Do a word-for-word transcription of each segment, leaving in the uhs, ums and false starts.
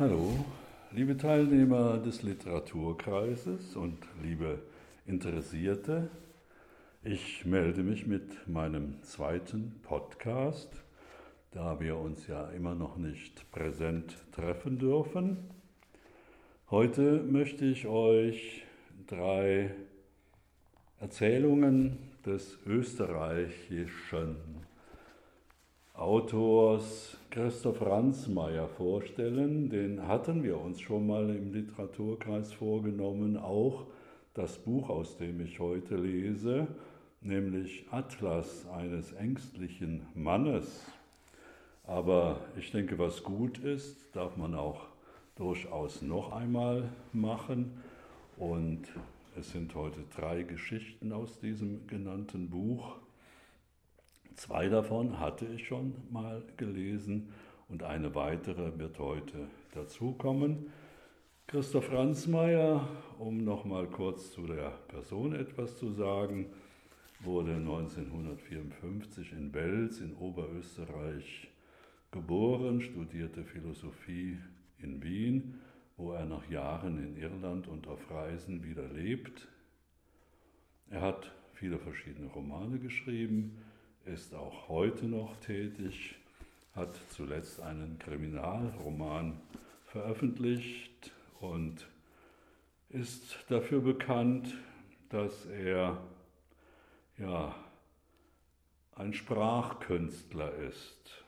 Hallo, liebe Teilnehmer des Literaturkreises und liebe Interessierte. Ich melde mich mit meinem zweiten Podcast, da wir uns ja immer noch nicht präsent treffen dürfen. Heute möchte ich euch drei Erzählungen des österreichischen Autors Christoph Ransmayr vorstellen. Den hatten wir uns schon mal im Literaturkreis vorgenommen, auch das Buch, aus dem ich heute lese, nämlich Atlas eines ängstlichen Mannes. Aber ich denke, was gut ist, darf man auch durchaus noch einmal machen. Und es sind heute drei Geschichten aus diesem genannten Buch. Zwei davon hatte ich schon mal gelesen und eine weitere wird heute dazukommen. Christoph Ransmayr, um noch mal kurz zu der Person etwas zu sagen, wurde neunzehnhundertvierundfünfzig in Wels in Oberösterreich geboren, studierte Philosophie in Wien, wo er nach Jahren in Irland und auf Reisen wieder lebt. Er hat viele verschiedene Romane geschrieben, ist auch heute noch tätig, hat zuletzt einen Kriminalroman veröffentlicht und ist dafür bekannt, dass er ja, ein Sprachkünstler ist.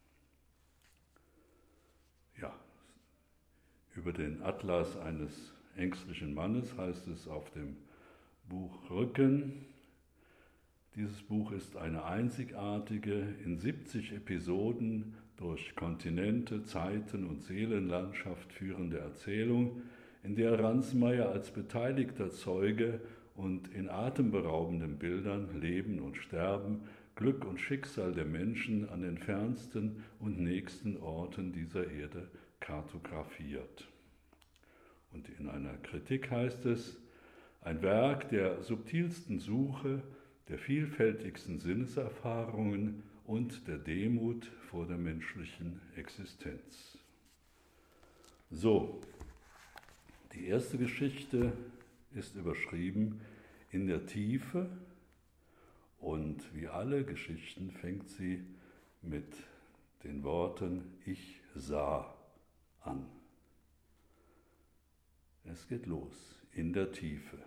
Ja, über den Atlas eines ängstlichen Mannes heißt es auf dem Buchrücken. Dieses Buch ist eine einzigartige, in siebzig Episoden durch Kontinente, Zeiten und Seelenlandschaft führende Erzählung, in der Ransmayr als beteiligter Zeuge und in atemberaubenden Bildern Leben und Sterben, Glück und Schicksal der Menschen an den fernsten und nächsten Orten dieser Erde kartografiert. Und in einer Kritik heißt es, ein Werk der subtilsten Suche, der vielfältigsten Sinneserfahrungen und der Demut vor der menschlichen Existenz. So, die erste Geschichte ist überschrieben In der Tiefe und wie alle Geschichten fängt sie mit den Worten Ich sah an. Es geht los, in der Tiefe.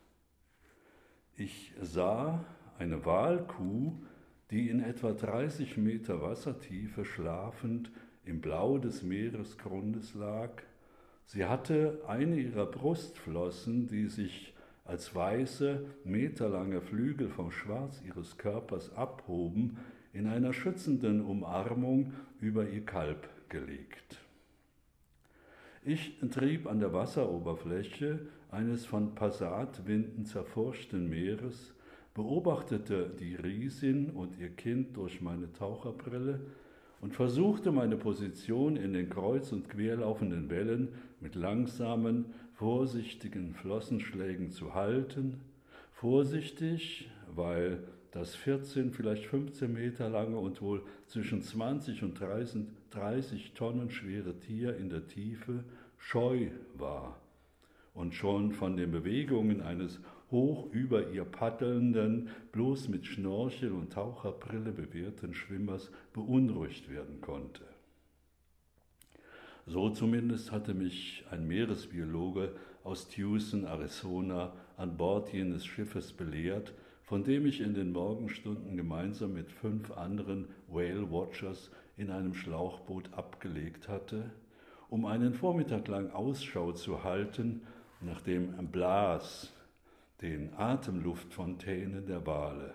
Ich sah eine Walkuh, die in etwa dreißig Meter Wassertiefe schlafend im Blau des Meeresgrundes lag. Sie hatte eine ihrer Brustflossen, die sich als weiße, meterlange Flügel vom Schwarz ihres Körpers abhoben, in einer schützenden Umarmung über ihr Kalb gelegt. Ich trieb an der Wasseroberfläche eines von Passatwinden zerforschten Meeres, beobachtete die Riesin und ihr Kind durch meine Taucherbrille und versuchte meine Position in den kreuz und quer laufenden Wellen mit langsamen, vorsichtigen Flossenschlägen zu halten. Vorsichtig, weil das vierzehn, vielleicht fünfzehn Meter lange und wohl zwischen zwanzig und dreißig Tonnen schwere Tier in der Tiefe scheu war und schon von den Bewegungen eines hoch über ihr paddelnden, bloß mit Schnorchel und Taucherbrille bewehrten Schwimmers beunruhigt werden konnte. So zumindest hatte mich ein Meeresbiologe aus Tucson, Arizona, an Bord jenes Schiffes belehrt, von dem ich in den Morgenstunden gemeinsam mit fünf anderen Whale Watchers in einem Schlauchboot abgelegt hatte, um einen Vormittag lang Ausschau zu halten nach dem Blas, den Atemluftfontänen der Wale.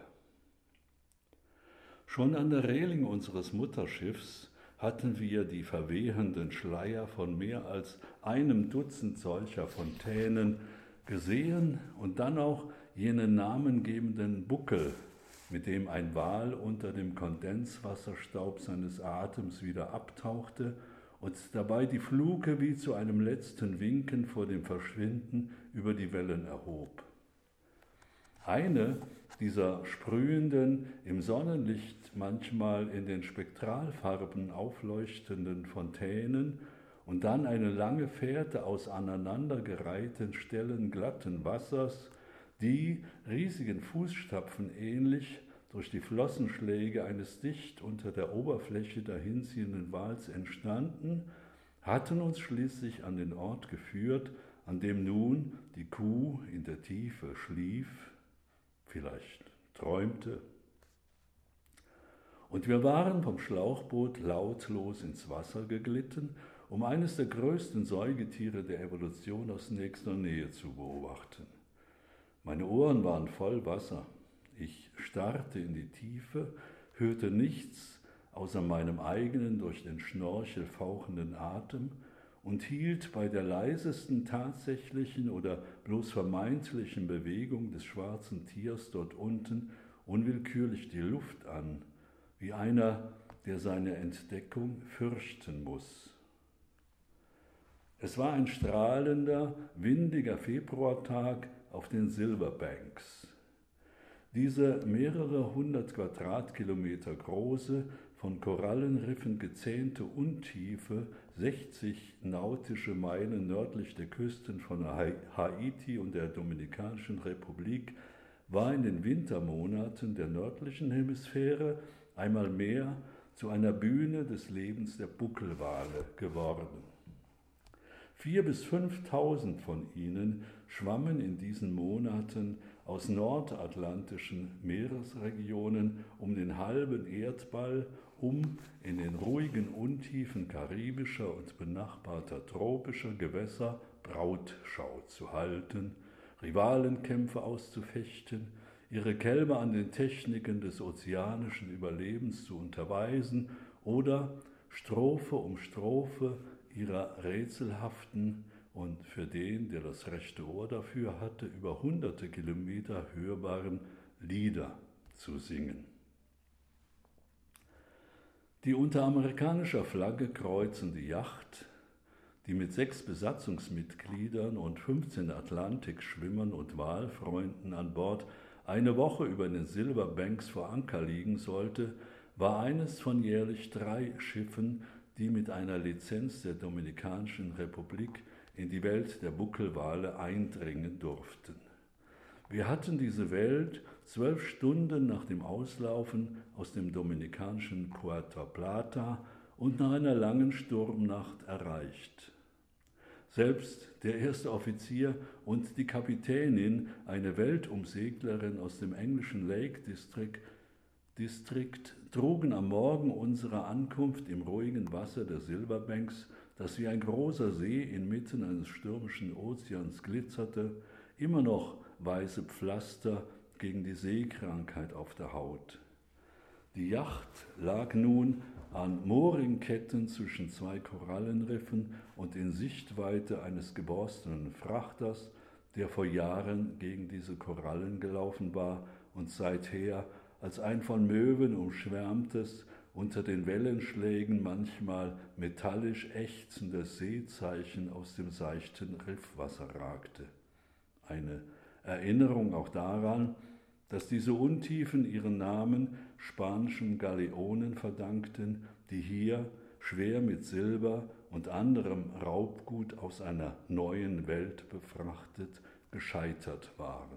Schon an der Reling unseres Mutterschiffs hatten wir die verwehenden Schleier von mehr als einem Dutzend solcher Fontänen gesehen und dann auch jenen namengebenden Buckel, mit dem ein Wal unter dem Kondenswasserstaub seines Atems wieder abtauchte und dabei die Fluke wie zu einem letzten Winken vor dem Verschwinden über die Wellen erhob. Eine dieser sprühenden, im Sonnenlicht manchmal in den Spektralfarben aufleuchtenden Fontänen und dann eine lange Fährte aus aneinandergereihten Stellen glatten Wassers, die, riesigen Fußstapfen ähnlich, durch die Flossenschläge eines dicht unter der Oberfläche dahinziehenden Wals entstanden, hatten uns schließlich an den Ort geführt, an dem nun die Kuh in der Tiefe schlief, vielleicht träumte. Und wir waren vom Schlauchboot lautlos ins Wasser geglitten, um eines der größten Säugetiere der Evolution aus nächster Nähe zu beobachten. Meine Ohren waren voll Wasser. Ich starrte in die Tiefe, hörte nichts außer meinem eigenen durch den Schnorchel fauchenden Atem und hielt bei der leisesten tatsächlichen oder bloß vermeintlichen Bewegung des schwarzen Tiers dort unten unwillkürlich die Luft an, wie einer, der seine Entdeckung fürchten muss. Es war ein strahlender, windiger Februartag auf den Silverbanks. Diese mehrere hundert Quadratkilometer große, von Korallenriffen gezähnte Untiefe, sechzig nautische Meilen nördlich der Küsten von Haiti und der Dominikanischen Republik, war in den Wintermonaten der nördlichen Hemisphäre einmal mehr zu einer Bühne des Lebens der Buckelwale geworden. Vier bis fünftausend von ihnen schwammen in diesen Monaten aus nordatlantischen Meeresregionen um den halben Erdball, um in den ruhigen Untiefen karibischer und benachbarter tropischer Gewässer Brautschau zu halten, Rivalenkämpfe auszufechten, ihre Kälber an den Techniken des ozeanischen Überlebens zu unterweisen oder Strophe um Strophe ihrer rätselhaften und für den, der das rechte Ohr dafür hatte, über hunderte Kilometer hörbaren Lieder zu singen. Die unter amerikanischer Flagge kreuzende Yacht, die mit sechs Besatzungsmitgliedern und fünfzehn Atlantikschwimmern und Walfreunden an Bord eine Woche über den Silverbanks vor Anker liegen sollte, war eines von jährlich drei Schiffen, die mit einer Lizenz der Dominikanischen Republik in die Welt der Buckelwale eindringen durften. Wir hatten diese Welt zwölf Stunden nach dem Auslaufen aus dem dominikanischen Puerto Plata und nach einer langen Sturmnacht erreicht. Selbst der erste Offizier und die Kapitänin, eine Weltumseglerin aus dem englischen Lake District, Distrikt, trugen am Morgen unserer Ankunft im ruhigen Wasser der Silverbanks, das wie ein großer See inmitten eines stürmischen Ozeans glitzerte, immer noch weiße Pflaster gegen die Seekrankheit auf der Haut. Die Yacht lag nun an Mooringketten zwischen zwei Korallenriffen und in Sichtweite eines geborstenen Frachters, der vor Jahren gegen diese Korallen gelaufen war und seither als ein von Möwen umschwärmtes, unter den Wellenschlägen manchmal metallisch ächzendes Seezeichen aus dem seichten Riffwasser ragte. Eine Erinnerung auch daran, dass diese Untiefen ihren Namen spanischen Galeonen verdankten, die hier, schwer mit Silber und anderem Raubgut aus einer neuen Welt befrachtet, gescheitert waren.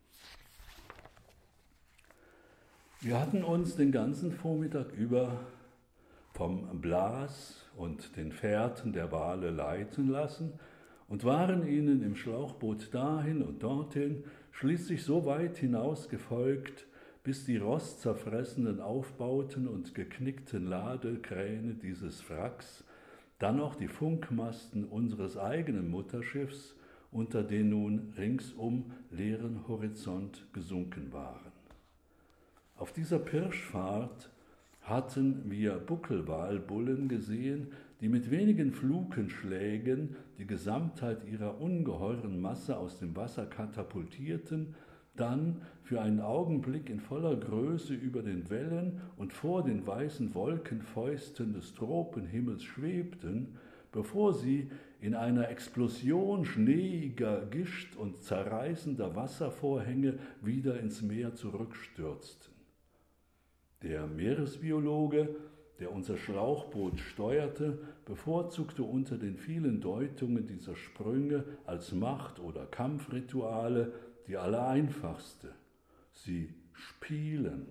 Wir hatten uns den ganzen Vormittag über vom Blas und den Fährten der Wale leiten lassen und waren ihnen im Schlauchboot dahin und dorthin, schließlich so weit hinaus gefolgt, bis die rostzerfressenen Aufbauten und geknickten Ladekräne dieses Wracks, dann auch die Funkmasten unseres eigenen Mutterschiffs unter den nun ringsum leeren Horizont gesunken waren. Auf dieser Pirschfahrt hatten wir Buckelwalbullen gesehen, die mit wenigen Flukenschlägen die Gesamtheit ihrer ungeheuren Masse aus dem Wasser katapultierten, dann für einen Augenblick in voller Größe über den Wellen und vor den weißen Wolkenfäusten des Tropenhimmels schwebten, bevor sie in einer Explosion schneeiger Gischt und zerreißender Wasservorhänge wieder ins Meer zurückstürzten. Der Meeresbiologe der unser Schlauchboot steuerte, bevorzugte unter den vielen Deutungen dieser Sprünge als Macht- oder Kampfrituale die allereinfachste: sie spielen.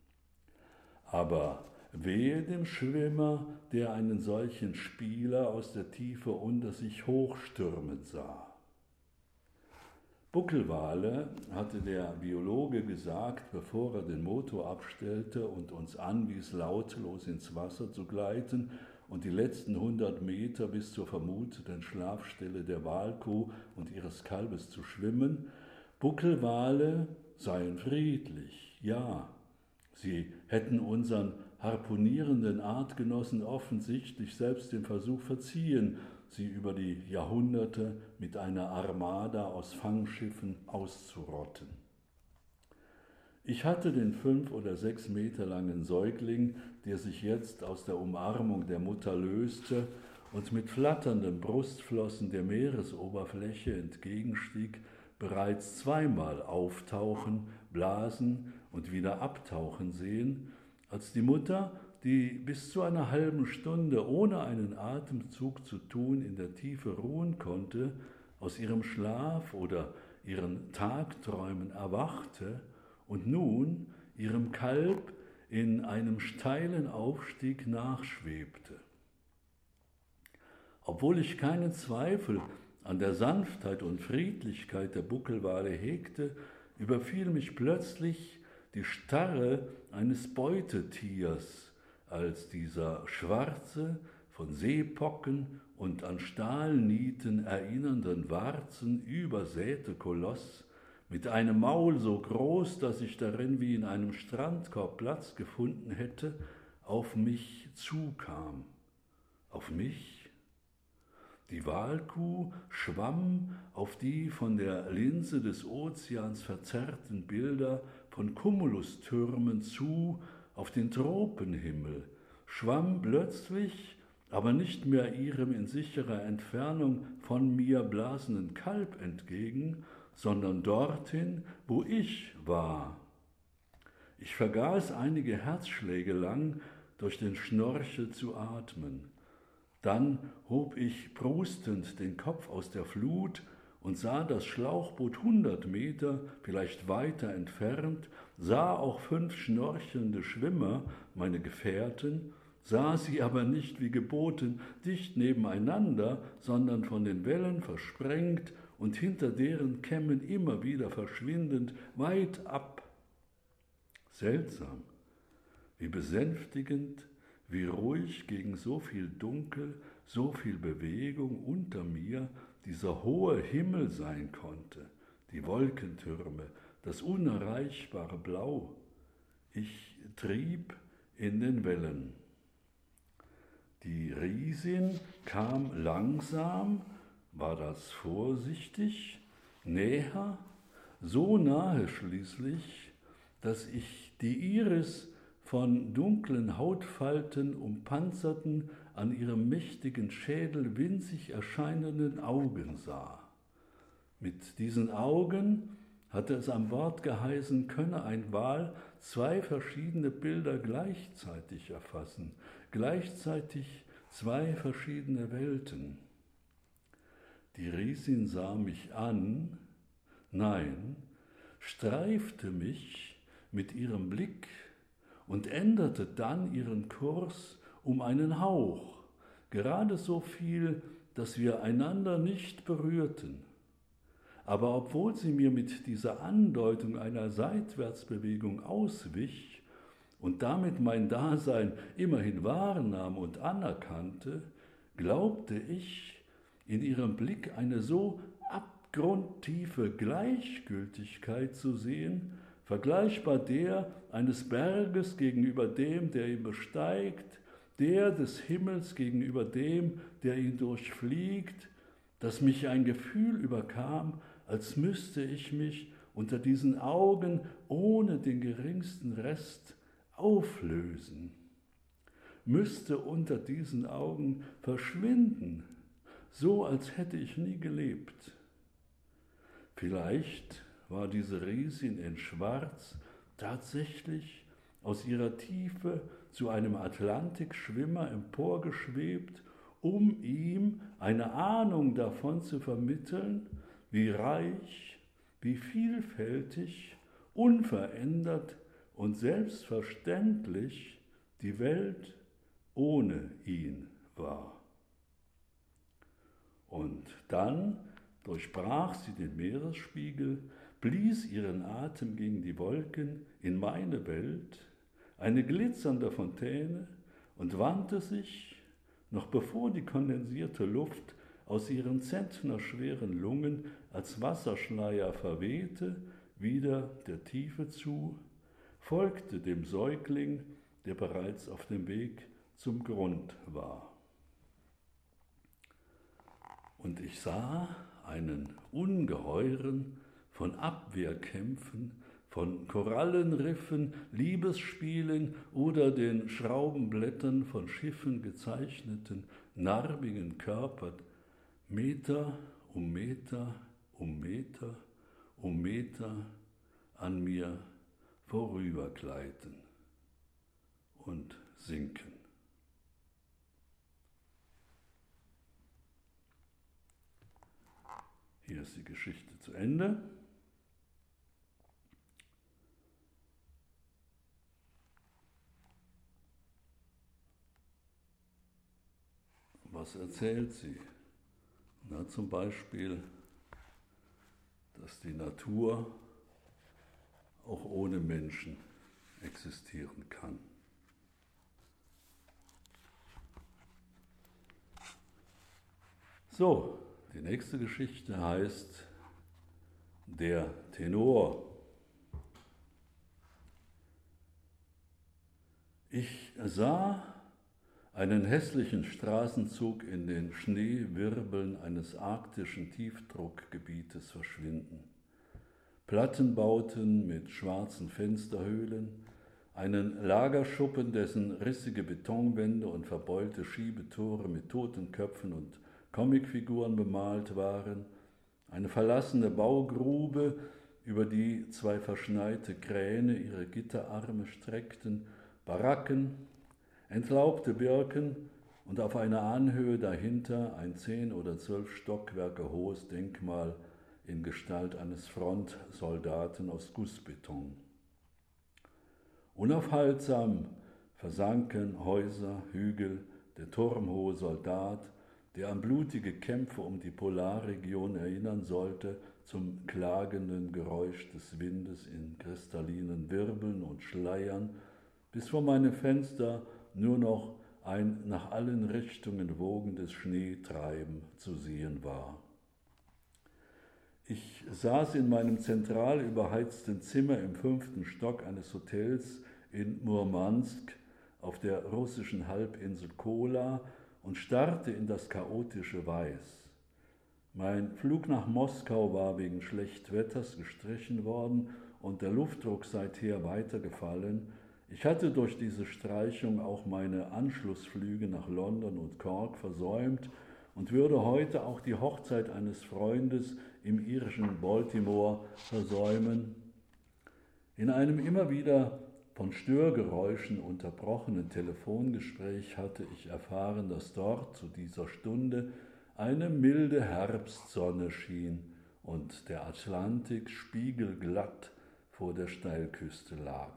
Aber wehe dem Schwimmer, der einen solchen Spieler aus der Tiefe unter sich hochstürmen sah. Buckelwale, hatte der Biologe gesagt, bevor er den Motor abstellte und uns anwies, lautlos ins Wasser zu gleiten und die letzten hundert Meter bis zur vermuteten Schlafstelle der Walkuh und ihres Kalbes zu schwimmen. Buckelwale seien friedlich, ja. Sie hätten unseren harpunierenden Artgenossen offensichtlich selbst den Versuch verziehen, sie über die Jahrhunderte mit einer Armada aus Fangschiffen auszurotten. Ich hatte den fünf oder sechs Meter langen Säugling, der sich jetzt aus der Umarmung der Mutter löste und mit flatternden Brustflossen der Meeresoberfläche entgegenstieg, bereits zweimal auftauchen, blasen und wieder abtauchen sehen, als die Mutter, die bis zu einer halben Stunde ohne einen Atemzug zu tun in der Tiefe ruhen konnte, aus ihrem Schlaf oder ihren Tagträumen erwachte und nun ihrem Kalb in einem steilen Aufstieg nachschwebte. Obwohl ich keinen Zweifel an der Sanftheit und Friedlichkeit der Buckelwale hegte, überfiel mich plötzlich die Starre eines Beutetiers, als dieser schwarze, von Seepocken und an Stahlnieten erinnernden Warzen übersäte Koloss mit einem Maul so groß, dass ich darin wie in einem Strandkorb Platz gefunden hätte, auf mich zukam. Auf mich? Die Walkuh schwamm auf die von der Linse des Ozeans verzerrten Bilder von Cumulustürmen zu, auf den Tropenhimmel, schwamm plötzlich, aber nicht mehr ihrem in sicherer Entfernung von mir blasenden Kalb entgegen, sondern dorthin, wo ich war. Ich vergaß einige Herzschläge lang, durch den Schnorchel zu atmen. Dann hob ich prustend den Kopf aus der Flut und sah das Schlauchboot hundert Meter, vielleicht weiter entfernt, sah auch fünf schnorchelnde Schwimmer, meine Gefährten, sah sie aber nicht wie geboten dicht nebeneinander, sondern von den Wellen versprengt und hinter deren Kämmen immer wieder verschwindend, weit ab. Seltsam, wie besänftigend, wie ruhig gegen so viel Dunkel, so viel Bewegung unter mir dieser hohe Himmel sein konnte, die Wolkentürme, das unerreichbare Blau. Ich trieb in den Wellen. Die Riesin kam langsam, war das vorsichtig, näher, so nahe schließlich, dass ich die Iris von dunklen Hautfalten umpanzerten, an ihrem mächtigen Schädel winzig erscheinenden Augen sah. Mit diesen Augen, hatte es am Wort geheißen, könne ein Wal zwei verschiedene Bilder gleichzeitig erfassen, gleichzeitig zwei verschiedene Welten. Die Riesin sah mich an, nein, streifte mich mit ihrem Blick und änderte dann ihren Kurs um einen Hauch, gerade so viel, dass wir einander nicht berührten. Aber obwohl sie mir mit dieser Andeutung einer Seitwärtsbewegung auswich und damit mein Dasein immerhin wahrnahm und anerkannte, glaubte ich, in ihrem Blick eine so abgrundtiefe Gleichgültigkeit zu sehen, vergleichbar der eines Berges gegenüber dem, der ihn besteigt, der des Himmels gegenüber dem, der ihn durchfliegt, dass mich ein Gefühl überkam, als müsste ich mich unter diesen Augen ohne den geringsten Rest auflösen, müsste unter diesen Augen verschwinden, so als hätte ich nie gelebt. Vielleicht war diese Riesin in Schwarz tatsächlich aus ihrer Tiefe zu einem Atlantikschwimmer emporgeschwebt, um ihm eine Ahnung davon zu vermitteln, wie reich, wie vielfältig, unverändert und selbstverständlich die Welt ohne ihn war. Und dann durchbrach sie den Meeresspiegel, blies ihren Atem gegen die Wolken in meine Welt, eine glitzernde Fontäne, und wandte sich, noch bevor die kondensierte Luft aus ihren zentnerschweren Lungen als Wasserschleier verwehte, wieder der Tiefe zu, folgte dem Säugling, der bereits auf dem Weg zum Grund war. Und ich sah einen ungeheuren, von Abwehrkämpfen, von Korallenriffen, Liebesspielen oder den Schraubenblättern von Schiffen gezeichneten, narbigen Körper Meter um Meter um Meter um Meter an mir vorübergleiten und sinken. Hier ist die Geschichte zu Ende. Was erzählt sie? Na, zum Beispiel, dass die Natur auch ohne Menschen existieren kann. So, die nächste Geschichte heißt Der Tenor. Ich sah einen hässlichen Straßenzug in den Schneewirbeln eines arktischen Tiefdruckgebietes verschwinden. Plattenbauten mit schwarzen Fensterhöhlen, einen Lagerschuppen, dessen rissige Betonwände und verbeulte Schiebetore mit Totenköpfen und Comicfiguren bemalt waren, eine verlassene Baugrube, über die zwei verschneite Kräne ihre Gitterarme streckten, Baracken, entlaubte Birken und auf einer Anhöhe dahinter ein zehn oder zwölf Stockwerke hohes Denkmal in Gestalt eines Frontsoldaten aus Gussbeton. Unaufhaltsam versanken Häuser, Hügel, der turmhohe Soldat, der an blutige Kämpfe um die Polarregion erinnern sollte, zum klagenden Geräusch des Windes in kristallinen Wirbeln und Schleiern, bis vor meinem Fenster nur noch ein nach allen Richtungen wogendes Schneetreiben zu sehen war. Ich saß in meinem zentral überheizten Zimmer im fünften Stock eines Hotels in Murmansk auf der russischen Halbinsel Kola und starrte in das chaotische Weiß. Mein Flug nach Moskau war wegen schlechten Wetters gestrichen worden und der Luftdruck seither weitergefallen. Ich hatte durch diese Streichung auch meine Anschlussflüge nach London und Cork versäumt und würde heute auch die Hochzeit eines Freundes im irischen Baltimore versäumen. In einem immer wieder von Störgeräuschen unterbrochenen Telefongespräch hatte ich erfahren, dass dort zu dieser Stunde eine milde Herbstsonne schien und der Atlantik spiegelglatt vor der Steilküste lag.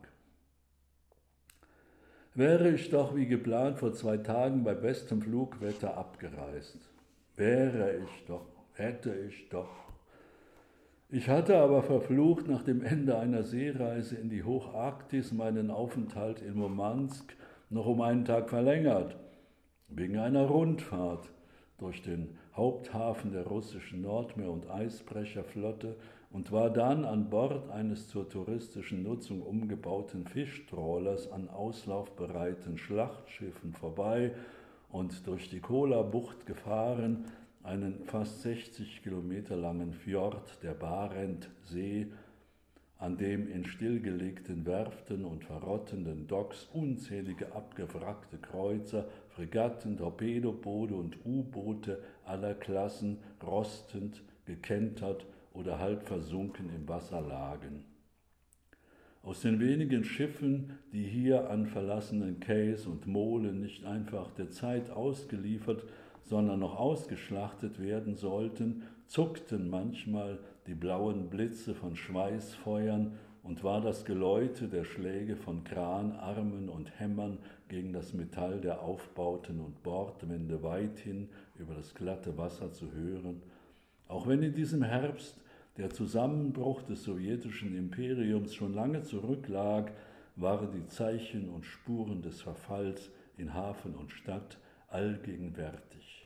Wäre ich doch wie geplant vor zwei Tagen bei bestem Flugwetter abgereist. Wäre ich doch, hätte ich doch. Ich hatte aber verflucht nach dem Ende einer Seereise in die Hocharktis meinen Aufenthalt in Murmansk noch um einen Tag verlängert, wegen einer Rundfahrt durch den Haupthafen der russischen Nordmeer- und Eisbrecherflotte und war dann an Bord eines zur touristischen Nutzung umgebauten Fischtrawlers an auslaufbereiten Schlachtschiffen vorbei und durch die Kola-Bucht gefahren, einen fast sechzig Kilometer langen Fjord der Barentsee, an dem in stillgelegten Werften und verrottenden Docks unzählige abgewrackte Kreuzer, Fregatten, Torpedoboote und U-Boote aller Klassen rostend, gekentert oder halb versunken im Wasser lagen. Aus den wenigen Schiffen, die hier an verlassenen Quais und Molen nicht einfach der Zeit ausgeliefert, sondern noch ausgeschlachtet werden sollten, zuckten manchmal die blauen Blitze von Schweißfeuern und war das Geläute der Schläge von Kranarmen und Hämmern gegen das Metall der Aufbauten und Bordwände weithin über das glatte Wasser zu hören. Auch wenn in diesem Herbst der Zusammenbruch des sowjetischen Imperiums schon lange zurücklag, waren die Zeichen und Spuren des Verfalls in Hafen und Stadt allgegenwärtig.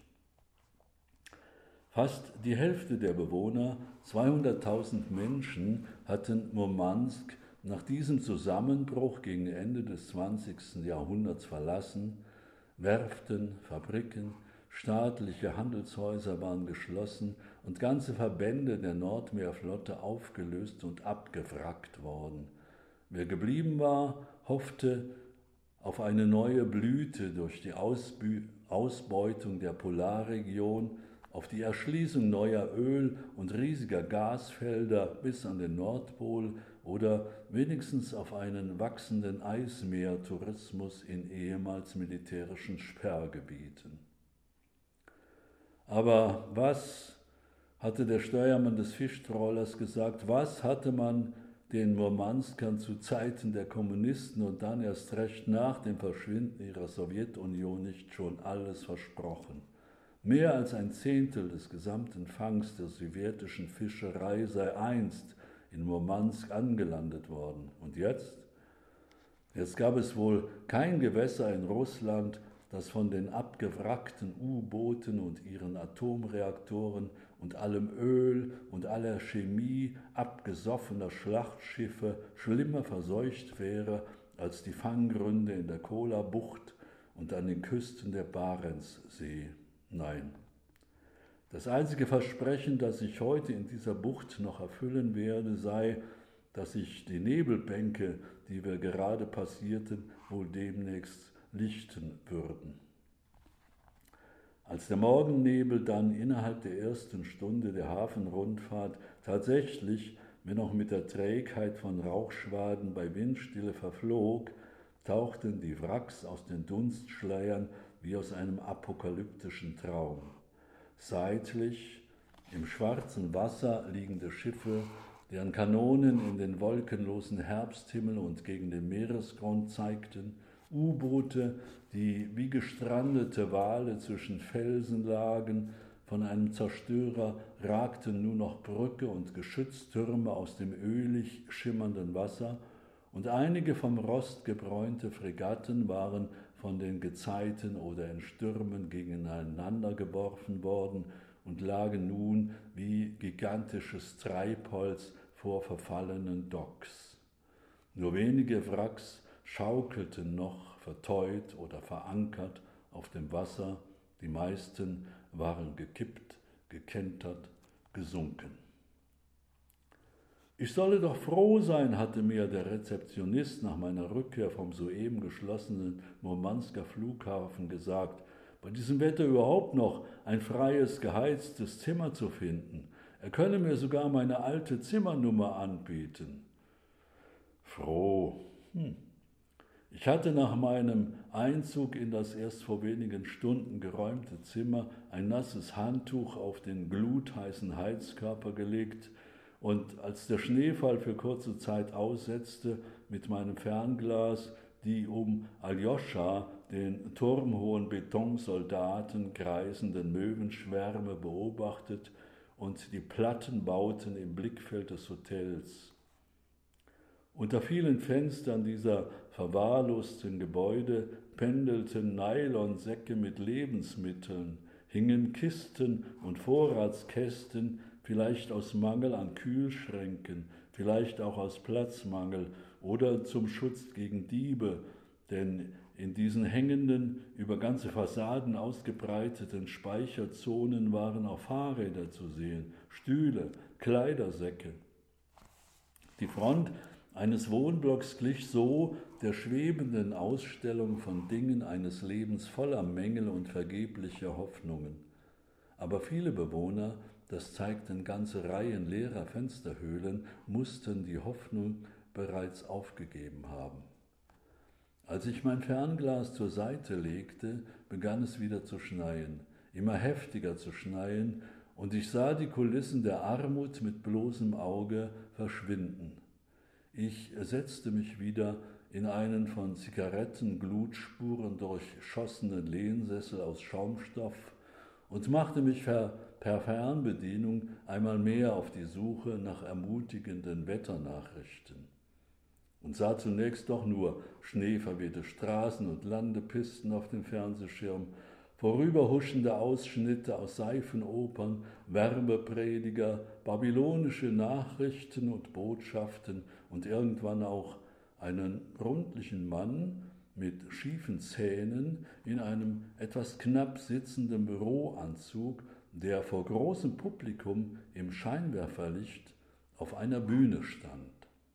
Fast die Hälfte der Bewohner, zweihunderttausend Menschen, hatten Murmansk nach diesem Zusammenbruch gegen Ende des zwanzigsten Jahrhunderts verlassen. Werften, Fabriken, staatliche Handelshäuser waren geschlossen und ganze Verbände der Nordmeerflotte aufgelöst und abgewrackt worden. Wer geblieben war, hoffte auf eine neue Blüte durch die Ausbü- Ausbeutung der Polarregion, auf die Erschließung neuer Öl- und riesiger Gasfelder bis an den Nordpol oder wenigstens auf einen wachsenden Eismeertourismus in ehemals militärischen Sperrgebieten. Aber was hatte der Steuermann des Fischtrollers gesagt, was hatte man den Murmanskern zu Zeiten der Kommunisten und dann erst recht nach dem Verschwinden ihrer Sowjetunion nicht schon alles versprochen? Mehr als ein Zehntel des gesamten Fangs der sowjetischen Fischerei sei einst in Murmansk angelandet worden. Und jetzt? Jetzt gab es wohl kein Gewässer in Russland, das von den abgewrackten U-Booten und ihren Atomreaktoren und allem Öl und aller Chemie abgesoffener Schlachtschiffe schlimmer verseucht wäre als die Fanggründe in der Kola-Bucht und an den Küsten der Barentssee. Nein. Das einzige Versprechen, das ich heute in dieser Bucht noch erfüllen werde, sei, dass sich die Nebelbänke, die wir gerade passierten, wohl demnächst lichten würden. Als der Morgennebel dann innerhalb der ersten Stunde der Hafenrundfahrt tatsächlich, wenn auch mit der Trägheit von Rauchschwaden bei Windstille verflog, tauchten die Wracks aus den Dunstschleiern wie aus einem apokalyptischen Traum. Seitlich im schwarzen Wasser liegende Schiffe, deren Kanonen in den wolkenlosen Herbsthimmel und gegen den Meeresgrund zeigten, U-Boote, die wie gestrandete Wale zwischen Felsen lagen, von einem Zerstörer ragten nur noch Brücke und Geschütztürme aus dem ölig schimmernden Wasser, und einige vom Rost gebräunte Fregatten waren von den Gezeiten oder in Stürmen gegeneinander geworfen worden und lagen nun wie gigantisches Treibholz vor verfallenen Docks. Nur wenige Wracks schaukelten noch verteut oder verankert auf dem Wasser, die meisten waren gekippt, gekentert, gesunken. Ich solle doch froh sein, hatte mir der Rezeptionist nach meiner Rückkehr vom soeben geschlossenen Murmansker Flughafen gesagt, bei diesem Wetter überhaupt noch ein freies, geheiztes Zimmer zu finden. Er könne mir sogar meine alte Zimmernummer anbieten. Froh. Hm. Ich hatte nach meinem Einzug in das erst vor wenigen Stunden geräumte Zimmer ein nasses Handtuch auf den glutheißen Heizkörper gelegt und als der Schneefall für kurze Zeit aussetzte, mit meinem Fernglas die um Aljoscha, den turmhohen Betonsoldaten, kreisenden Möwenschwärme beobachtet und die Plattenbauten im Blickfeld des Hotels. Unter vielen Fenstern dieser verwahrlosten Gebäude pendelten Nylonsäcke mit Lebensmitteln, hingen Kisten und Vorratskästen, vielleicht aus Mangel an Kühlschränken, vielleicht auch aus Platzmangel oder zum Schutz gegen Diebe, denn in diesen hängenden, über ganze Fassaden ausgebreiteten Speicherzonen waren auch Fahrräder zu sehen, Stühle, Kleidersäcke. Die Front eines Wohnblocks glich so der schwebenden Ausstellung von Dingen eines Lebens voller Mängel und vergeblicher Hoffnungen. Aber viele Bewohner, das zeigten ganze Reihen leerer Fensterhöhlen, mussten die Hoffnung bereits aufgegeben haben. Als ich mein Fernglas zur Seite legte, begann es wieder zu schneien, immer heftiger zu schneien, und ich sah die Kulissen der Armut mit bloßem Auge verschwinden. Ich setzte mich wieder in einen von Zigarettenglutspuren durchschossenen Lehnsessel aus Schaumstoff und machte mich per, per Fernbedienung einmal mehr auf die Suche nach ermutigenden Wetternachrichten und sah zunächst doch nur schneeverwehte Straßen und Landepisten auf dem Fernsehschirm, vorüberhuschende Ausschnitte aus Seifenopern, Werbeprediger, babylonische Nachrichten und Botschaften und irgendwann auch einen rundlichen Mann mit schiefen Zähnen in einem etwas knapp sitzenden Büroanzug, der vor großem Publikum im Scheinwerferlicht auf einer Bühne stand.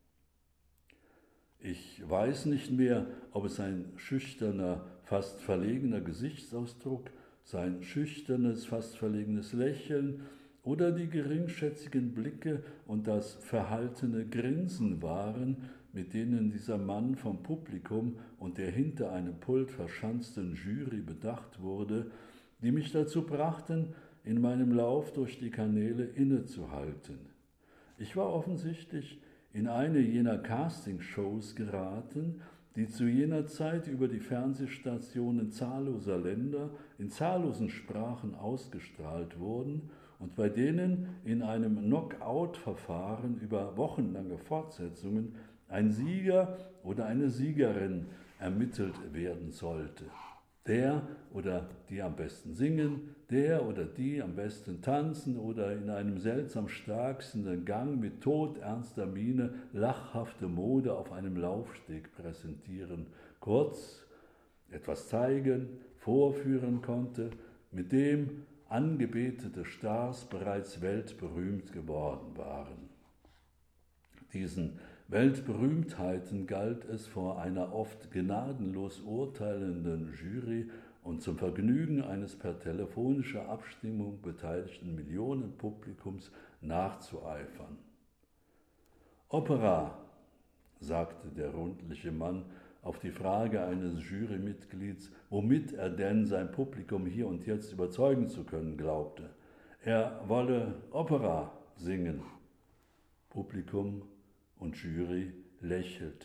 Ich weiß nicht mehr, ob es ein schüchterner, fast verlegener Gesichtsausdruck, sein schüchternes, fast verlegenes Lächeln oder die geringschätzigen Blicke und das verhaltene Grinsen waren, mit denen dieser Mann vom Publikum und der hinter einem Pult verschanzten Jury bedacht wurde, die mich dazu brachten, in meinem Lauf durch die Kanäle innezuhalten. Ich war offensichtlich in eine jener Castingshows geraten, die zu jener Zeit über die Fernsehstationen zahlloser Länder in zahllosen Sprachen ausgestrahlt wurden und bei denen in einem Knock-out-Verfahren über wochenlange Fortsetzungen ein Sieger oder eine Siegerin ermittelt werden sollte. Der oder die am besten singen, der oder die am besten tanzen oder in einem seltsam starksenden Gang mit todernster Miene lachhafte Mode auf einem Laufsteg präsentieren. Kurz, etwas zeigen, vorführen konnte, mit dem angebetete Stars bereits weltberühmt geworden waren. Diesen Weltberühmtheiten galt es vor einer oft gnadenlos urteilenden Jury und zum Vergnügen eines per telefonischer Abstimmung beteiligten Millionenpublikums nachzueifern. Opera, sagte der rundliche Mann auf die Frage eines Jurymitglieds, womit er denn sein Publikum hier und jetzt überzeugen zu können glaubte. Er wolle Opera singen. Publikum und Jury lächelten.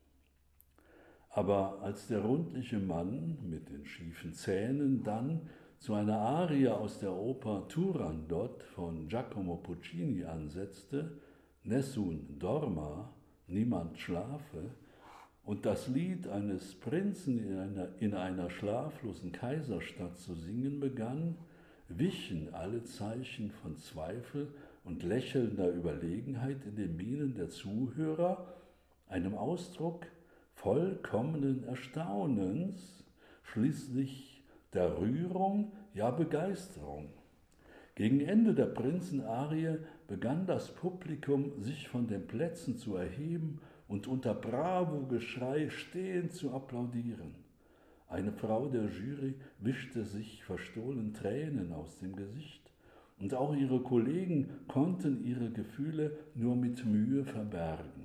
Aber als der rundliche Mann mit den schiefen Zähnen dann zu einer Arie aus der Oper Turandot von Giacomo Puccini ansetzte, Nessun dorma, niemand schlafe, und das Lied eines Prinzen in einer, in einer schlaflosen Kaiserstadt zu singen begann, wichen alle Zeichen von Zweifel und lächelnder Überlegenheit in den Mienen der Zuhörer, einem Ausdruck vollkommenen Erstaunens, schließlich der Rührung, ja Begeisterung. Gegen Ende der Prinzenarie begann das Publikum, sich von den Plätzen zu erheben und unter Bravo-Geschrei stehend zu applaudieren. Eine Frau der Jury wischte sich verstohlen Tränen aus dem Gesicht. Und auch ihre Kollegen konnten ihre Gefühle nur mit Mühe verbergen.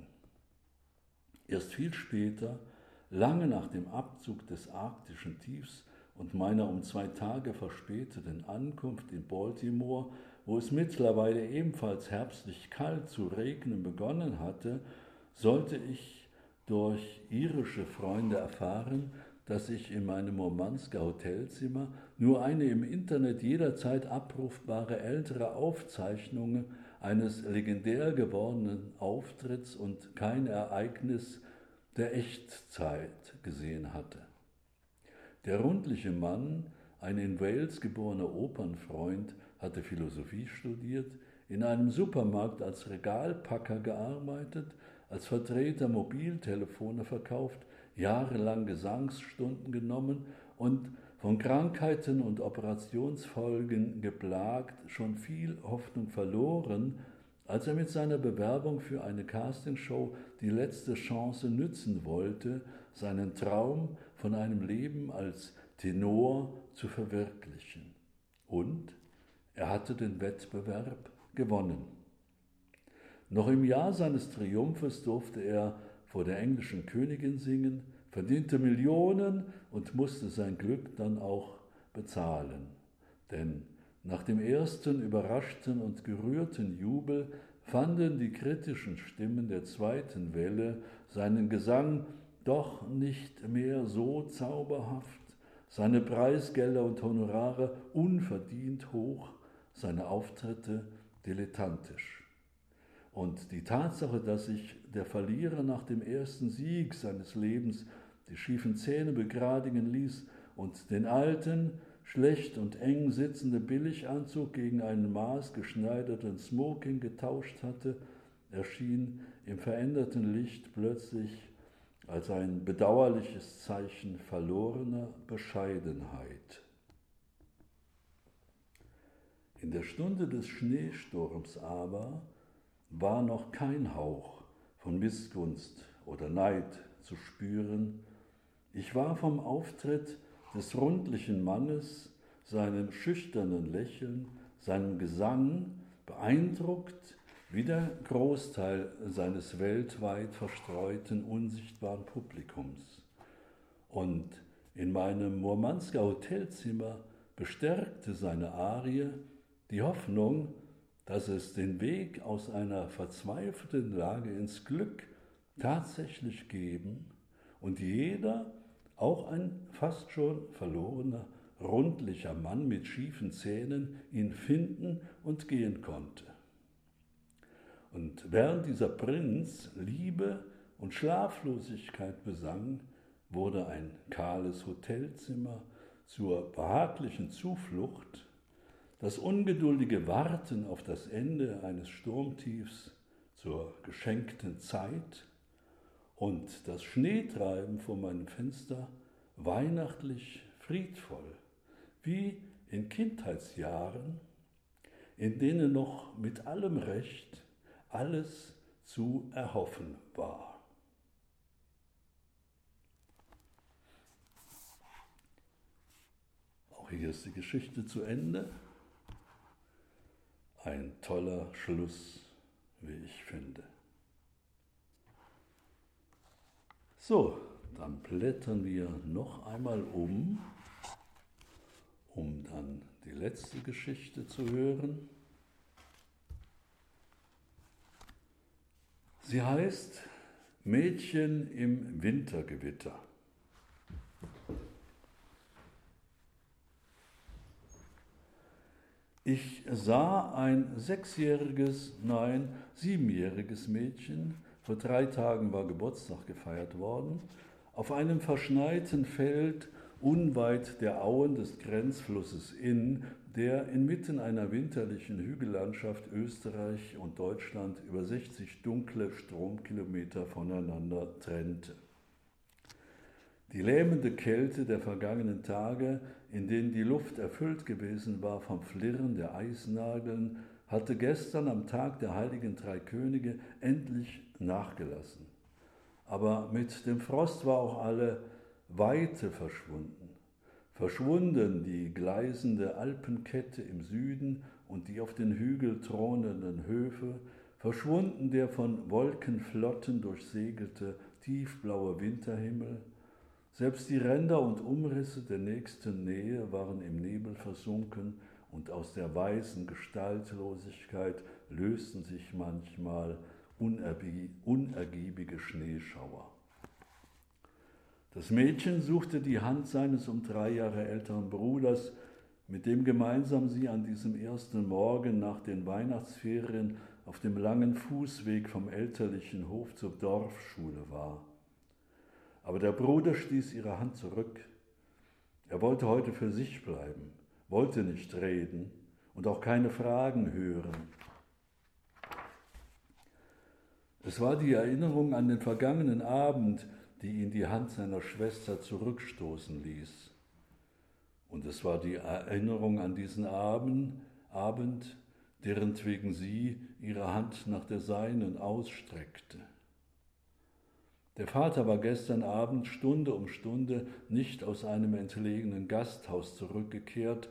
Erst viel später, lange nach dem Abzug des arktischen Tiefs und meiner um zwei Tage verspäteten Ankunft in Baltimore, wo es mittlerweile ebenfalls herbstlich kalt zu regnen begonnen hatte, sollte ich durch irische Freunde erfahren, dass ich in meinem Murmansker Hotelzimmer nur eine im Internet jederzeit abrufbare ältere Aufzeichnung eines legendär gewordenen Auftritts und kein Ereignis der Echtzeit gesehen hatte. Der rundliche Mann, ein in Wales geborener Opernfreund, hatte Philosophie studiert, in einem Supermarkt als Regalpacker gearbeitet, als Vertreter Mobiltelefone verkauft, jahrelang Gesangsstunden genommen und von Krankheiten und Operationsfolgen geplagt, schon viel Hoffnung verloren, als er mit seiner Bewerbung für eine Castingshow die letzte Chance nützen wollte, seinen Traum von einem Leben als Tenor zu verwirklichen. Und er hatte den Wettbewerb gewonnen. Noch im Jahr seines Triumphes durfte er vor der englischen Königin singen, verdiente Millionen und musste sein Glück dann auch bezahlen. Denn nach dem ersten überraschten und gerührten Jubel fanden die kritischen Stimmen der zweiten Welle seinen Gesang doch nicht mehr so zauberhaft, seine Preisgelder und Honorare unverdient hoch, seine Auftritte dilettantisch. Und die Tatsache, dass sich der Verlierer nach dem ersten Sieg seines Lebens die schiefen Zähne begradigen ließ und den alten, schlecht und eng sitzenden Billiganzug gegen einen maßgeschneiderten Smoking getauscht hatte, erschien im veränderten Licht plötzlich als ein bedauerliches Zeichen verlorener Bescheidenheit. In der Stunde des Schneesturms aber war noch kein Hauch von Missgunst oder Neid zu spüren. Ich war vom Auftritt des rundlichen Mannes, seinem schüchternen Lächeln, seinem Gesang beeindruckt, wie der Großteil seines weltweit verstreuten, unsichtbaren Publikums. Und in meinem Murmansker Hotelzimmer bestärkte seine Arie die Hoffnung, dass es den Weg aus einer verzweifelten Lage ins Glück tatsächlich geben und jeder, auch ein fast schon verlorener, rundlicher Mann mit schiefen Zähnen, ihn finden und gehen konnte. Und während dieser Prinz Liebe und Schlaflosigkeit besang, wurde ein kahles Hotelzimmer zur behaglichen Zuflucht, das ungeduldige Warten auf das Ende eines Sturmtiefs zur geschenkten Zeit und das Schneetreiben vor meinem Fenster weihnachtlich friedvoll, wie in Kindheitsjahren, in denen noch mit allem Recht alles zu erhoffen war. Auch hier ist die Geschichte zu Ende. Ein toller Schluss, wie ich finde. So, dann blättern wir noch einmal um, um dann die letzte Geschichte zu hören. Sie heißt Mädchen im Wintergewitter. Ich sah ein sechsjähriges, nein, siebenjähriges Mädchen, vor drei Tagen war Geburtstag gefeiert worden, auf einem verschneiten Feld unweit der Auen des Grenzflusses Inn, der inmitten einer winterlichen Hügellandschaft Österreich und Deutschland über sechzig dunkle Stromkilometer voneinander trennte. Die lähmende Kälte der vergangenen Tage, in denen die Luft erfüllt gewesen war vom Flirren der Eisnadeln, hatte gestern am Tag der heiligen drei Könige endlich nachgelassen. Aber mit dem Frost war auch alle Weite verschwunden. Verschwunden die gleißende Alpenkette im Süden und die auf den Hügel thronenden Höfe, verschwunden der von Wolkenflotten durchsegelte tiefblaue Winterhimmel. Selbst die Ränder und Umrisse der nächsten Nähe waren im Nebel versunken und aus der weißen Gestaltlosigkeit lösten sich manchmal unergiebige Schneeschauer. Das Mädchen suchte die Hand seines um drei Jahre älteren Bruders, mit dem gemeinsam sie an diesem ersten Morgen nach den Weihnachtsferien auf dem langen Fußweg vom elterlichen Hof zur Dorfschule war. Aber der Bruder stieß ihre Hand zurück. Er wollte heute für sich bleiben, wollte nicht reden und auch keine Fragen hören. Es war die Erinnerung an den vergangenen Abend, die ihn die Hand seiner Schwester zurückstoßen ließ. Und es war die Erinnerung an diesen Abend, Abend, derentwegen sie ihre Hand nach der seinen ausstreckte. Der Vater war gestern Abend Stunde um Stunde nicht aus einem entlegenen Gasthaus zurückgekehrt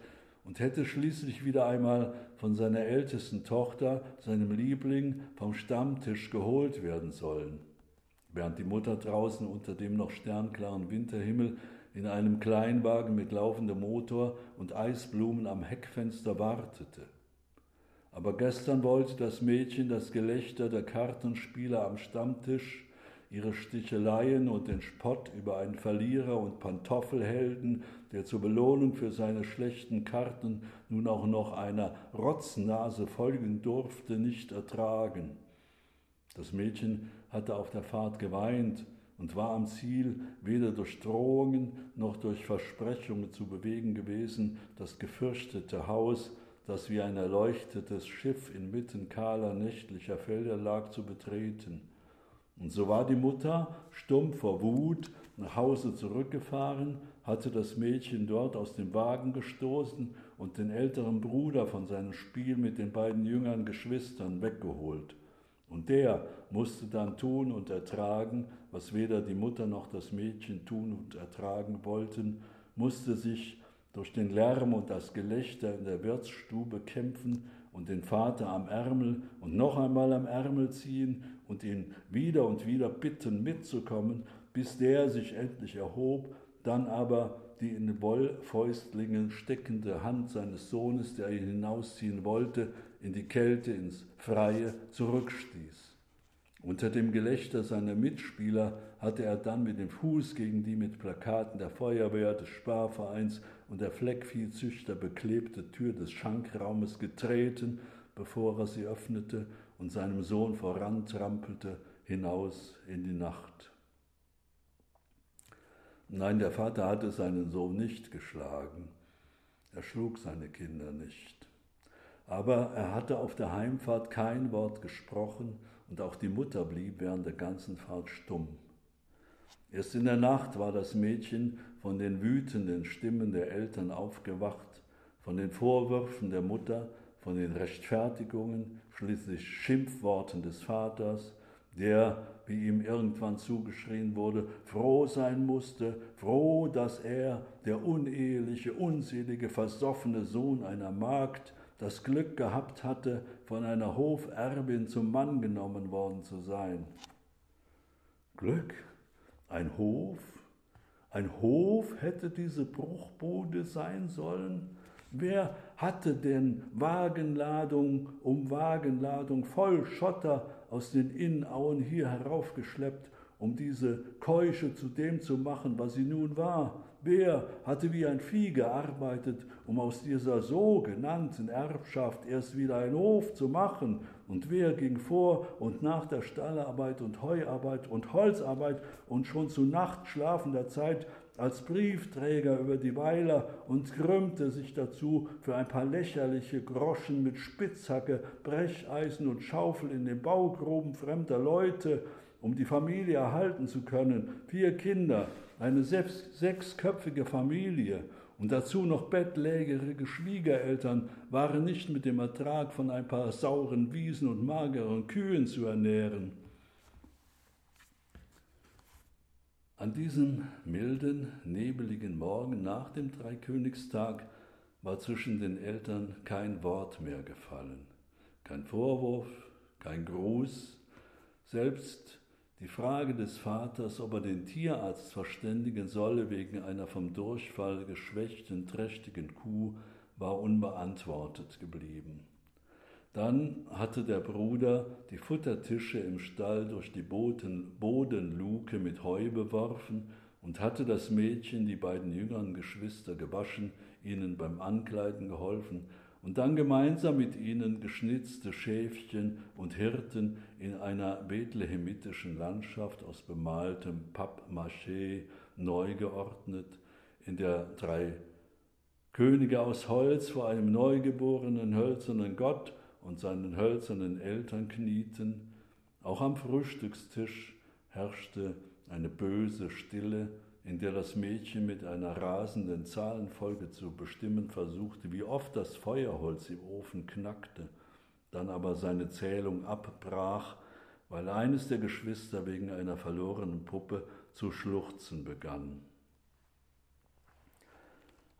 und hätte schließlich wieder einmal von seiner ältesten Tochter, seinem Liebling, vom Stammtisch geholt werden sollen. Während die Mutter draußen unter dem noch sternklaren Winterhimmel in einem Kleinwagen mit laufendem Motor und Eisblumen am Heckfenster wartete. Aber gestern wollte das Mädchen das Gelächter der Kartenspieler am Stammtisch, ihre Sticheleien und den Spott über einen Verlierer und Pantoffelhelden, der zur Belohnung für seine schlechten Karten nun auch noch einer Rotznase folgen durfte, nicht ertragen. Das Mädchen hatte auf der Fahrt geweint und war am Ziel weder durch Drohungen noch durch Versprechungen zu bewegen gewesen, das gefürchtete Haus, das wie ein erleuchtetes Schiff inmitten kahler nächtlicher Felder lag, zu betreten. Und so war die Mutter, stumm vor Wut, nach Hause zurückgefahren, hatte das Mädchen dort aus dem Wagen gestoßen und den älteren Bruder von seinem Spiel mit den beiden jüngeren Geschwistern weggeholt. Und der musste dann tun und ertragen, was weder die Mutter noch das Mädchen tun und ertragen wollten, musste sich durch den Lärm und das Gelächter in der Wirtsstube kämpfen und den Vater am Ärmel und noch einmal am Ärmel ziehen und ihn wieder und wieder bitten, mitzukommen, bis der sich endlich erhob, dann aber die in Wollfäustlingen steckende Hand seines Sohnes, der ihn hinausziehen wollte, in die Kälte, ins Freie zurückstieß. Unter dem Gelächter seiner Mitspieler hatte er dann mit dem Fuß gegen die mit Plakaten der Feuerwehr, des Sparvereins und der Fleckviehzüchter beklebte Tür des Schankraumes getreten, bevor er sie öffnete und seinem Sohn vorantrampelte hinaus in die Nacht. Nein, der Vater hatte seinen Sohn nicht geschlagen. Er schlug seine Kinder nicht. Aber er hatte auf der Heimfahrt kein Wort gesprochen und auch die Mutter blieb während der ganzen Fahrt stumm. Erst in der Nacht war das Mädchen von den wütenden Stimmen der Eltern aufgewacht, von den Vorwürfen der Mutter, von den Rechtfertigungen, schließlich Schimpfworten des Vaters, der, wie ihm irgendwann zugeschrien wurde, froh sein musste, froh, dass er, der uneheliche, unselige, versoffene Sohn einer Magd, das Glück gehabt hatte, von einer Hoferbin zum Mann genommen worden zu sein. Glück? Ein Hof? Ein Hof hätte diese Bruchbude sein sollen? Wer hatte denn Wagenladung um Wagenladung voll Schotter aus den Innenauen hier heraufgeschleppt, um diese Keusche zu dem zu machen, was sie nun war? Wer hatte wie ein Vieh gearbeitet, um aus dieser sogenannten Erbschaft erst wieder einen Hof zu machen? Und wer ging vor und nach der Stallarbeit und Heuarbeit und Holzarbeit und schon zu nachtschlafender Zeit als Briefträger über die Weiler und krümmte sich dazu für ein paar lächerliche Groschen mit Spitzhacke, Brecheisen und Schaufel in den Baugruben fremder Leute, um die Familie erhalten zu können. Vier Kinder, eine sechs, sechsköpfige Familie und dazu noch bettlägerige Schwiegereltern waren nicht mit dem Ertrag von ein paar sauren Wiesen und mageren Kühen zu ernähren. An diesem milden, nebeligen Morgen nach dem Dreikönigstag war zwischen den Eltern kein Wort mehr gefallen. Kein Vorwurf, kein Gruß, selbst die Frage des Vaters, ob er den Tierarzt verständigen solle wegen einer vom Durchfall geschwächten, trächtigen Kuh, war unbeantwortet geblieben. Dann hatte der Bruder die Futtertische im Stall durch die Bodenluke mit Heu beworfen und hatte das Mädchen, die beiden jüngeren Geschwister, gewaschen, ihnen beim Ankleiden geholfen und dann gemeinsam mit ihnen geschnitzte Schäfchen und Hirten in einer bethlehemitischen Landschaft aus bemaltem Pappmaché neu geordnet, in der drei Könige aus Holz vor einem neugeborenen hölzernen Gott und seinen hölzernen Eltern knieten. Auch am Frühstückstisch herrschte eine böse Stille, in der das Mädchen mit einer rasenden Zahlenfolge zu bestimmen versuchte, wie oft das Feuerholz im Ofen knackte, dann aber seine Zählung abbrach, weil eines der Geschwister wegen einer verlorenen Puppe zu schluchzen begann.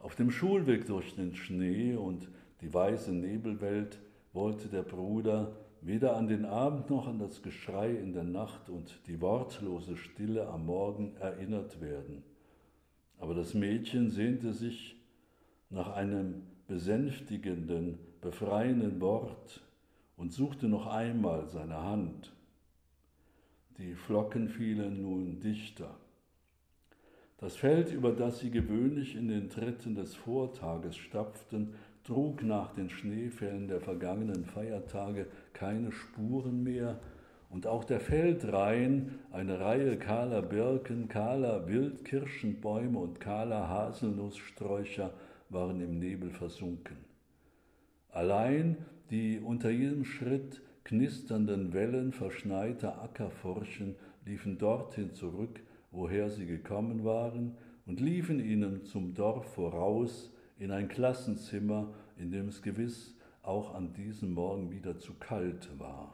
Auf dem Schulweg durch den Schnee und die weiße Nebelwelt wollte der Bruder weder an den Abend noch an das Geschrei in der Nacht und die wortlose Stille am Morgen erinnert werden. Aber das Mädchen sehnte sich nach einem besänftigenden, befreienden Wort und suchte noch einmal seine Hand. Die Flocken fielen nun dichter. Das Feld, über das sie gewöhnlich in den Tritten des Vortages stapften, trug nach den Schneefällen der vergangenen Feiertage keine Spuren mehr, und auch der Feldrain, eine Reihe kahler Birken, kahler Wildkirschenbäume und kahler Haselnusssträucher, waren im Nebel versunken. Allein die unter jedem Schritt knisternden Wellen verschneiter Ackerfurchen liefen dorthin zurück, woher sie gekommen waren, und liefen ihnen zum Dorf voraus in ein Klassenzimmer, in dem es gewiss auch an diesem Morgen wieder zu kalt war.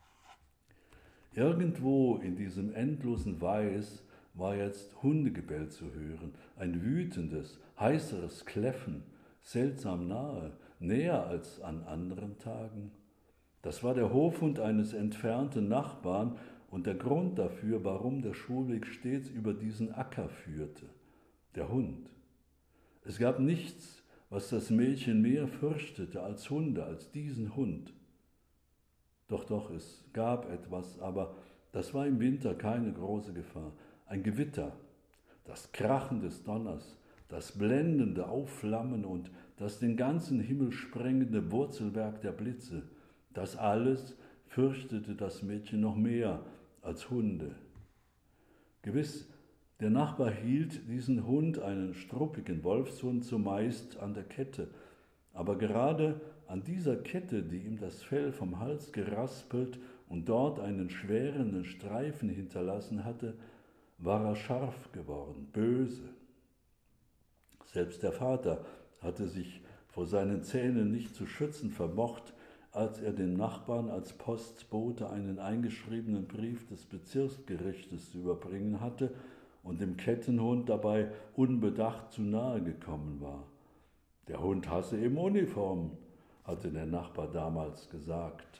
Irgendwo in diesem endlosen Weiß war jetzt Hundegebell zu hören, ein wütendes, heißeres Kläffen, seltsam nahe, näher als an anderen Tagen. Das war der Hofhund eines entfernten Nachbarn und der Grund dafür, warum der Schulweg stets über diesen Acker führte. Der Hund. Es gab nichts, was das Mädchen mehr fürchtete als Hunde, als diesen Hund. Doch, doch, es gab etwas, aber das war im Winter keine große Gefahr. Ein Gewitter, das Krachen des Donners, das blendende Aufflammen und das den ganzen Himmel sprengende Wurzelwerk der Blitze, das alles fürchtete das Mädchen noch mehr als Hunde. Gewiss, der Nachbar hielt diesen Hund, einen struppigen Wolfshund, zumeist an der Kette, aber gerade an dieser Kette, die ihm das Fell vom Hals geraspelt und dort einen schweren Streifen hinterlassen hatte, war er scharf geworden, böse. Selbst der Vater hatte sich vor seinen Zähnen nicht zu schützen vermocht, als er dem Nachbarn als Postbote einen eingeschriebenen Brief des Bezirksgerichtes zu überbringen hatte und dem Kettenhund dabei unbedacht zu nahe gekommen war. Der Hund hasse eben Uniformen, hatte der Nachbar damals gesagt.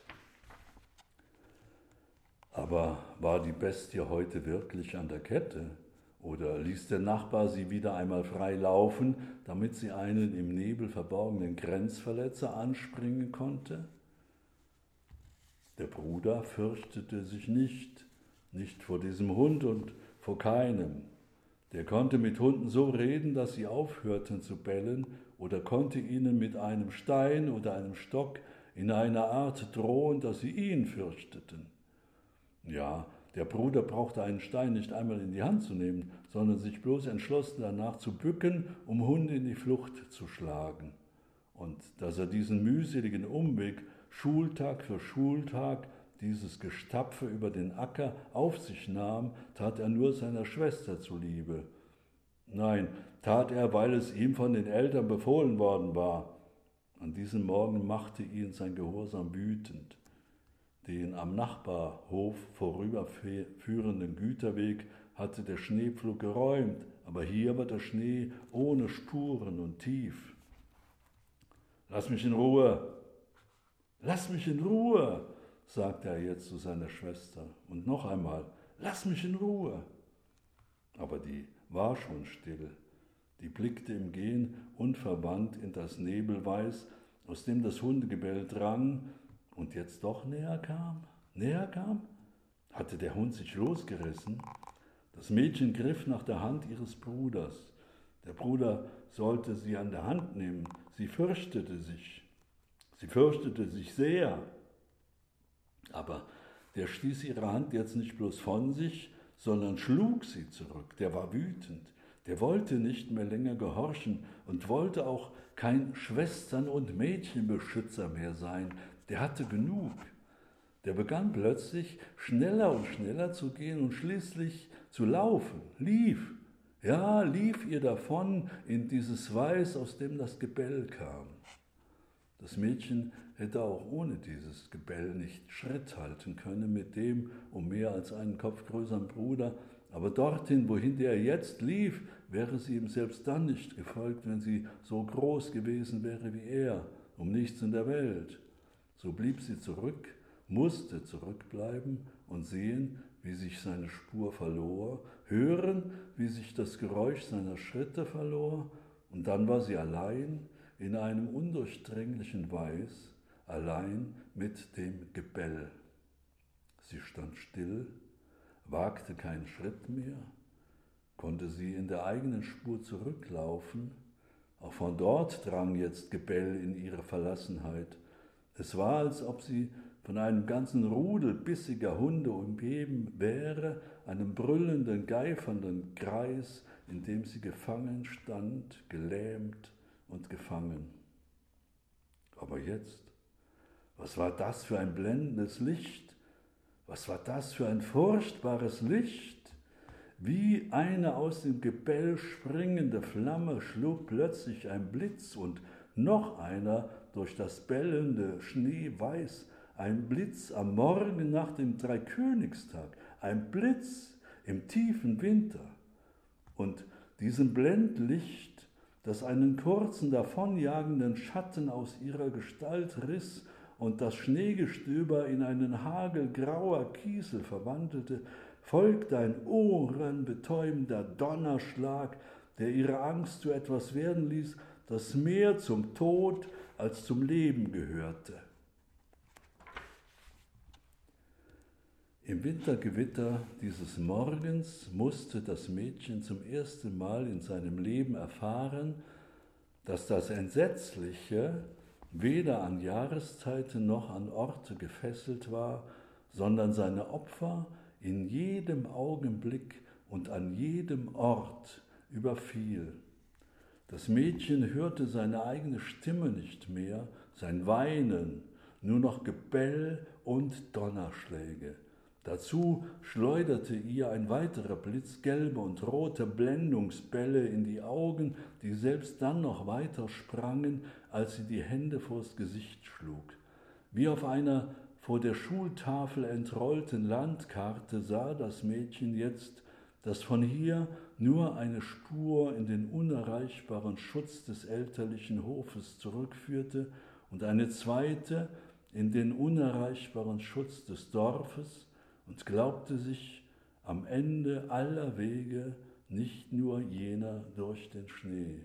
Aber war die Bestie heute wirklich an der Kette? Oder ließ der Nachbar sie wieder einmal frei laufen, damit sie einen im Nebel verborgenen Grenzverletzer anspringen konnte? Der Bruder fürchtete sich nicht, nicht vor diesem Hund und vor keinem. Der konnte mit Hunden so reden, dass sie aufhörten zu bellen, oder konnte ihnen mit einem Stein oder einem Stock in einer Art drohen, dass sie ihn fürchteten. Ja, der Bruder brauchte einen Stein nicht einmal in die Hand zu nehmen, sondern sich bloß entschlossen danach zu bücken, um Hunde in die Flucht zu schlagen. Und dass er diesen mühseligen Umweg Schultag für Schultag, dieses Gestapfe über den Acker auf sich nahm, tat er nur seiner Schwester zuliebe. Nein, tat er, weil es ihm von den Eltern befohlen worden war. An diesem Morgen machte ihn sein Gehorsam wütend. Den am Nachbarhof vorüberführenden Güterweg hatte der Schneepflug geräumt, aber hier war der Schnee ohne Spuren und tief. »Lass mich in Ruhe! Lass mich in Ruhe!« sagte er jetzt zu seiner Schwester. Und noch einmal, »Lass mich in Ruhe!« Aber die war schon still. Die blickte im Gehen unverwandt in das Nebelweiß, aus dem das Hundegebell drang und jetzt doch näher kam. Näher kam? Hatte der Hund sich losgerissen? Das Mädchen griff nach der Hand ihres Bruders. Der Bruder sollte sie an der Hand nehmen. Sie fürchtete sich. Sie fürchtete sich sehr. Aber der stieß ihre Hand jetzt nicht bloß von sich, sondern schlug sie zurück. Der war wütend. Der wollte nicht mehr länger gehorchen und wollte auch kein Schwestern- und Mädchenbeschützer mehr sein. Der hatte genug. Der begann plötzlich schneller und schneller zu gehen und schließlich zu laufen, lief. Ja, lief ihr davon in dieses Weiß, aus dem das Gebell kam. Das Mädchen hätte auch ohne dieses Gebell nicht Schritt halten können mit dem um mehr als einen Kopf größeren Bruder, aber dorthin, wohin der jetzt lief, wäre sie ihm selbst dann nicht gefolgt, wenn sie so groß gewesen wäre wie er, um nichts in der Welt. So blieb sie zurück, musste zurückbleiben und sehen, wie sich seine Spur verlor, hören, wie sich das Geräusch seiner Schritte verlor, und dann war sie allein in einem undurchdringlichen Weiß, allein mit dem Gebell. Sie stand still, wagte keinen Schritt mehr, konnte sie in der eigenen Spur zurücklaufen. Auch von dort drang jetzt Gebell in ihre Verlassenheit. Es war, als ob sie von einem ganzen Rudel bissiger Hunde umgeben wäre, einem brüllenden, geifernden Kreis, in dem sie gefangen stand, gelähmt und gefangen. Aber jetzt, was war das für ein blendendes Licht? Was war das für ein furchtbares Licht? Wie eine aus dem Gebell springende Flamme schlug plötzlich ein Blitz und noch einer durch das bellende Schneeweiß, ein Blitz am Morgen nach dem Dreikönigstag, ein Blitz im tiefen Winter. Und diesem Blendlicht, das einen kurzen, davonjagenden Schatten aus ihrer Gestalt riss und das Schneegestöber in einen Hagel grauer Kiesel verwandelte, folgte ein ohrenbetäubender Donnerschlag, der ihre Angst zu etwas werden ließ, das mehr zum Tod als zum Leben gehörte. Im Wintergewitter dieses Morgens musste das Mädchen zum ersten Mal in seinem Leben erfahren, dass das Entsetzliche weder an Jahreszeiten noch an Orte gefesselt war, sondern seine Opfer in jedem Augenblick und an jedem Ort überfiel. Das Mädchen hörte seine eigene Stimme nicht mehr, sein Weinen, nur noch Gebell und Donnerschläge. Dazu schleuderte ihr ein weiterer Blitz gelbe und rote Blendungsbälle in die Augen, die selbst dann noch weiter sprangen, als sie die Hände vors Gesicht schlug. Wie auf einer vor der Schultafel entrollten Landkarte sah das Mädchen jetzt, dass von hier nur eine Spur in den unerreichbaren Schutz des elterlichen Hofes zurückführte und eine zweite in den unerreichbaren Schutz des Dorfes, und glaubte sich am Ende aller Wege nicht nur jener durch den Schnee.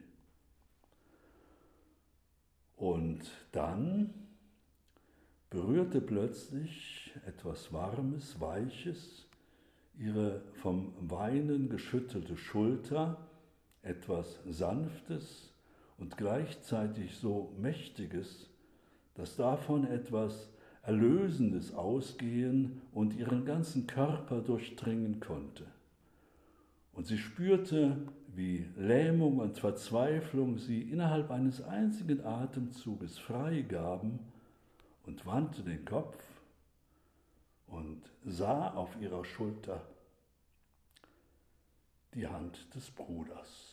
Und dann berührte plötzlich etwas Warmes, Weiches ihre vom Weinen geschüttelte Schulter, etwas Sanftes und gleichzeitig so Mächtiges, dass davon etwas Erlösendes ausgehen und ihren ganzen Körper durchdringen konnte. Und sie spürte, wie Lähmung und Verzweiflung sie innerhalb eines einzigen Atemzuges freigaben, und wandte den Kopf und sah auf ihrer Schulter die Hand des Bruders.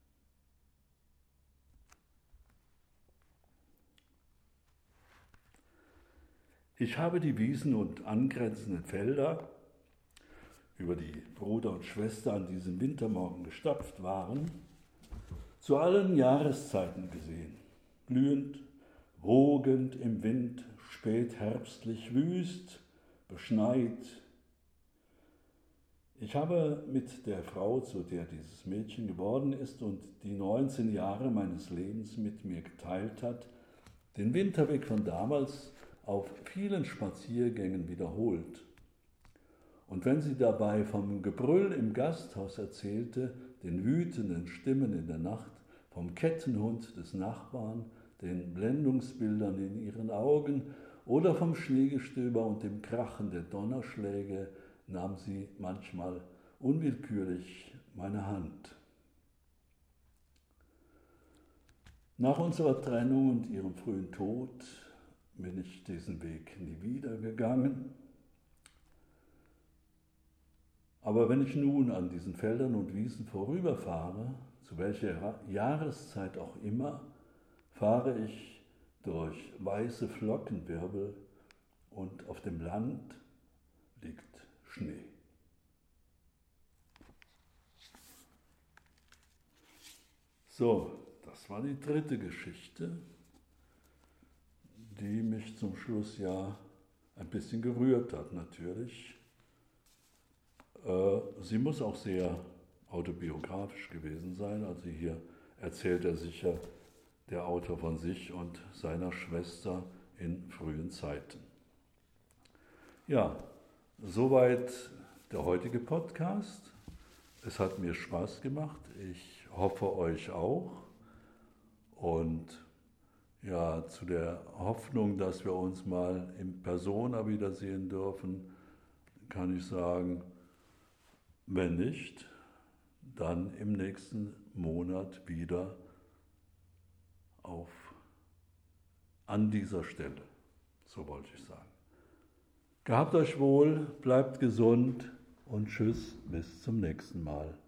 Ich habe die Wiesen und angrenzenden Felder, über die Bruder und Schwester an diesem Wintermorgen gestapft waren, zu allen Jahreszeiten gesehen, blühend, wogend im Wind, spätherbstlich, wüst, beschneit. Ich habe mit der Frau, zu der dieses Mädchen geworden ist und die neunzehn Jahre meines Lebens mit mir geteilt hat, den Winterweg von damals auf vielen Spaziergängen wiederholt. Und wenn sie dabei vom Gebrüll im Gasthaus erzählte, den wütenden Stimmen in der Nacht, vom Kettenhund des Nachbarn, den Blendungsbildern in ihren Augen oder vom Schneegestöber und dem Krachen der Donnerschläge, nahm sie manchmal unwillkürlich meine Hand. Nach unserer Trennung und ihrem frühen Tod bin ich diesen Weg nie wieder gegangen. Aber wenn ich nun an diesen Feldern und Wiesen vorüberfahre, zu welcher Jahreszeit auch immer, fahre ich durch weiße Flockenwirbel und auf dem Land liegt Schnee. So, das war die dritte Geschichte, die mich zum Schluss ja ein bisschen gerührt hat natürlich. Äh, sie muss auch sehr autobiografisch gewesen sein. Also hier erzählt er sicher der Autor von sich und seiner Schwester in frühen Zeiten. Ja, soweit der heutige Podcast. Es hat mir Spaß gemacht. Ich hoffe euch auch. Und ja, zu der Hoffnung, dass wir uns mal in Persona wiedersehen dürfen, kann ich sagen, wenn nicht, dann im nächsten Monat wieder auf, an dieser Stelle. So wollte ich sagen. Gehabt euch wohl, bleibt gesund und tschüss, bis zum nächsten Mal.